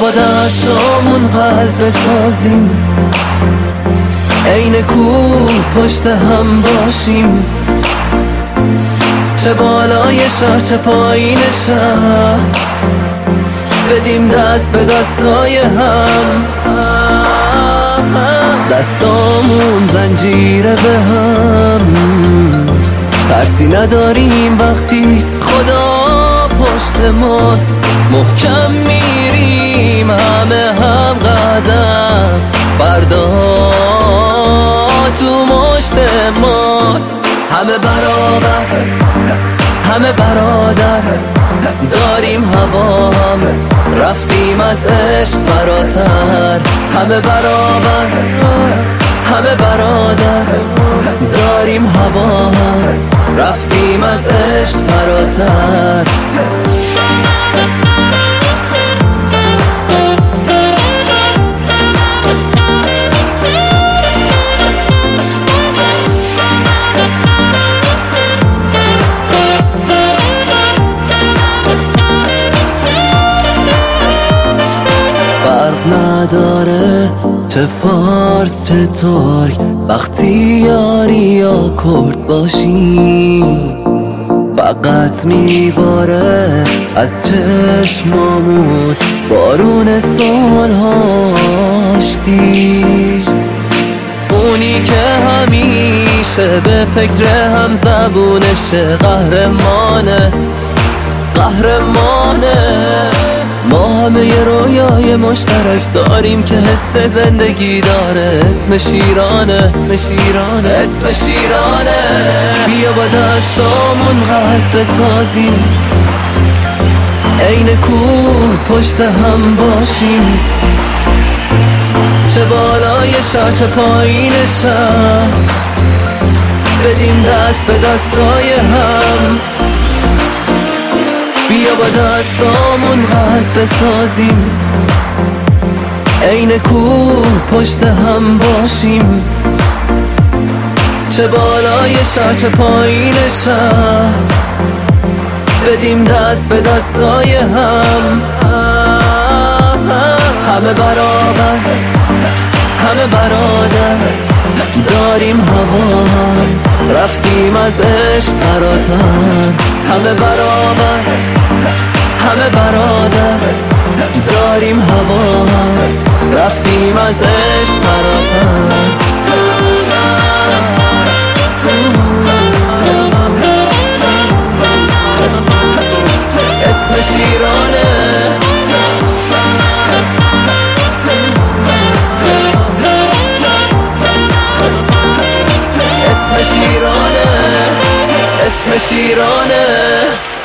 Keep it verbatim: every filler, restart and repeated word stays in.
با دستامون قلب بسازیم، عین کوه پشت هم باشیم، چه بالای شهر چه پایین شهر، بدیم دست به دستای هم، دستامون زنجیره به هم، ترسی نداریم وقتی خدا پشت ماست، محکم میریم همه هم قدم بردار تو مشت ماست، همه برابر همه برادر، داریم هوا همه، رفتیم از عشق فراتر، همه برابر همه برادر، داریم هوا همه، رفتیم از عشق فراتر. نداره چه فارس چه ترک، وقتی یاری یا کرد باشی، فقط میباره از چشمامون بارون سالهاشتی، اونی که همیشه به فکر هم زبونشه، قهرمانه قهرمانه. ما همه یه رویای مشترک داریم که حس زندگی داره، اسم شیرانه اسم شیرانه اسم شیرانه. بیا با دستامون قلب بسازیم، عین کوه پشت هم باشیم، چه بالای شهر چه پایین شهر، بدیم دست به دستای هم، بیا با دستامون قلب بسازیم، عین کوه پشت هم باشیم، چه بالای شهر چه پایین شهر، بدیم دست به دستای هم، همه برابر همه برادر، داریم هوا هم، رفتیم از عشق فراتر، همه برابر همه برادر، داریم هوا هم، رفتیم از عشق فراتر. اسم شیرانه اسم شیرانه اسم شیرانه.